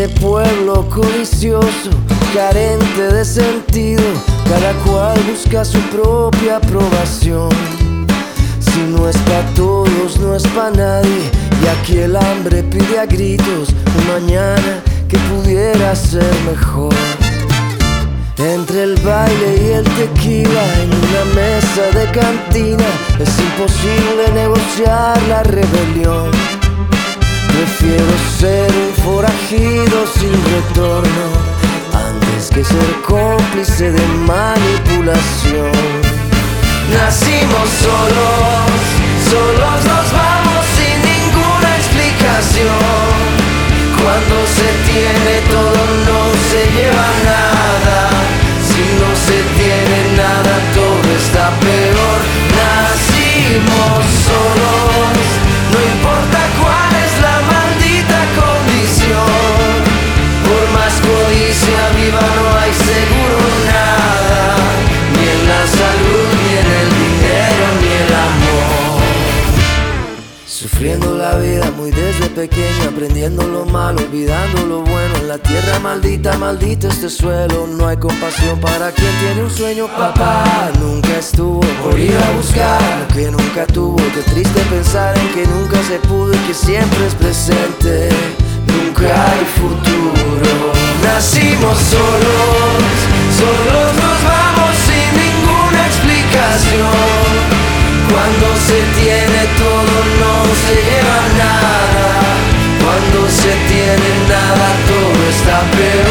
este pueblo codicioso, carente de sentido, cada cual busca su propia aprobación. Si no es pa' todos, no es pa' nadie, y aquí el hambre pide a gritos un mañana que pudiera ser mejor. Entre el baile y el tequila en una mesa de cantina es imposible negociar la rebelión. Prefiero ser un forajido sin retorno antes que ser cómplice de manipulación. Nacimos solos, solos nos vamos sin ninguna explicación. Cuando se tiene todo no se lleva nada. Si no se tiene nada todo está peor. Nacimos solos, no importa cuál es la maldita condición. Por más codicia viva no hay seguro nada, ni en la salud, ni en el dinero, ni el amor. Sufriendo la vida muy desde pequeño, aprendiendo lo malo, olvidando lo bueno. En la tierra maldita, maldito este suelo. No hay compasión para quien tiene un sueño. Papá nunca estuvo por ir a buscar lo que nunca tuvo. Qué triste pensar en que nunca se pudo y que siempre es presente, nunca hay futuro. Nacimos solos, solos nos vamos sin ninguna explicación. Cuando se tiene todo no se lleva nada. Cuando se tiene nada todo está peor.